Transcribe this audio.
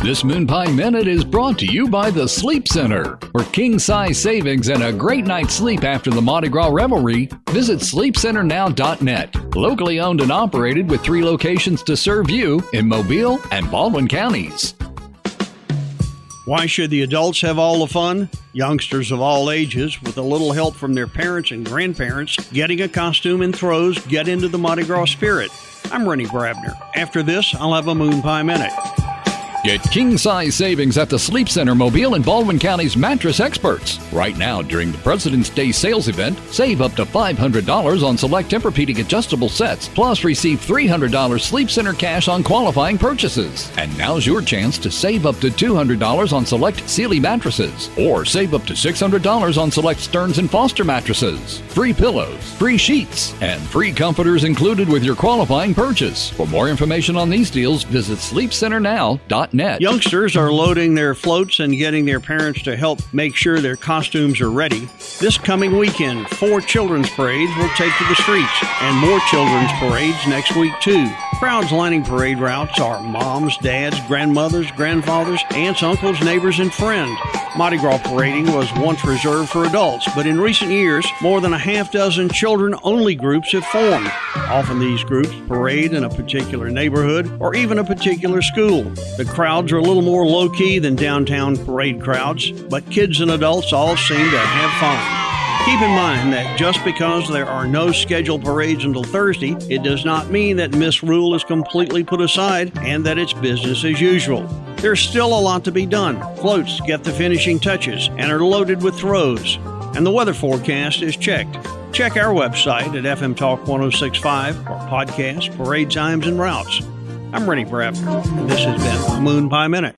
This Moon Pie Minute is brought to you by the Sleep Center. For king-size savings and a great night's sleep after the Mardi Gras revelry, visit sleepcenternow.net. Locally owned and operated with 3 locations to serve you in Mobile and Baldwin counties. Why should the adults have all the fun? Youngsters of all ages, with a little help from their parents and grandparents, getting a costume and throws get into the Mardi Gras spirit. I'm Rennie Brabner. After this, I'll have a Moon Pie Minute. Get king-size savings at the Sleep Center, Mobile and Baldwin County's mattress experts. Right now, during the President's Day sales event, save up to $500 on select Tempur-Pedic adjustable sets, plus receive $300 Sleep Center cash on qualifying purchases. And now's your chance to save up to $200 on select Sealy mattresses, or save up to $600 on select Stearns & Foster mattresses. Free pillows, free sheets, and free comforters included with your qualifying purchase. For more information on these deals, visit sleepcenternow.net. Youngsters are loading their floats and getting their parents to help make sure their costumes are ready. This coming weekend, 4 children's parades will take to the streets, and more children's parades next week too. Crowds lining parade routes are moms, dads, grandmothers, grandfathers, aunts, uncles, neighbors, and friends. Mardi Gras parading was once reserved for adults, but in recent years, more than a half dozen children-only groups have formed. Often these groups parade in a particular neighborhood or even a particular school. The crowds are a little more low-key than downtown parade crowds, but kids and adults all seem to have fun. Keep in mind that just because there are no scheduled parades until Thursday, it does not mean that Miss Rule is completely put aside and that it's business as usual. There's still a lot to be done. Floats get the finishing touches and are loaded with throws. And the weather forecast is checked. Check our website at FM Talk 1065 for podcasts, parade times, and routes. I'm Rennie Brabner, and this has been a Moon Pie Minute.